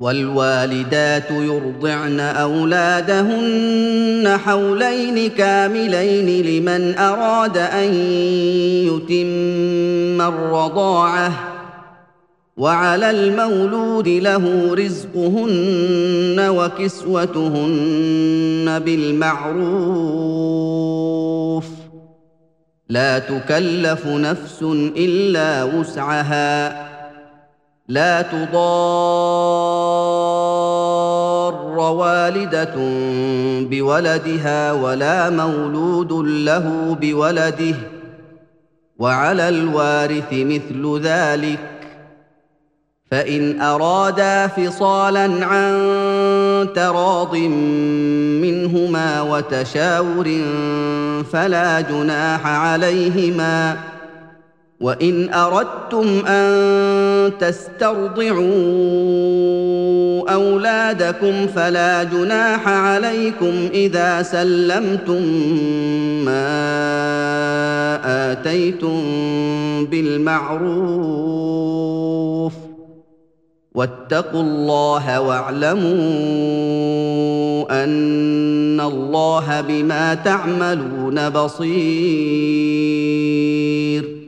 والوالدات يرضعن أولادهن حولين كاملين لمن أراد أن يتم الرضاعة وعلى المولود له رزقهن وكسوتهن بالمعروف لا تكلف نفس إلا وسعها لا تضار والدة بولدها ولا مولود له بولده وعلى الوارث مثل ذلك فإن أرادا فصالا عن تراض منهما وتشاور فلا جناح عليهما وإن أردتم أن تسترضعوا أولادكم فلا جناح عليكم إذا سلمتم ما آتيتم بالمعروف واتقوا الله واعلموا أن الله بما تعملون بصير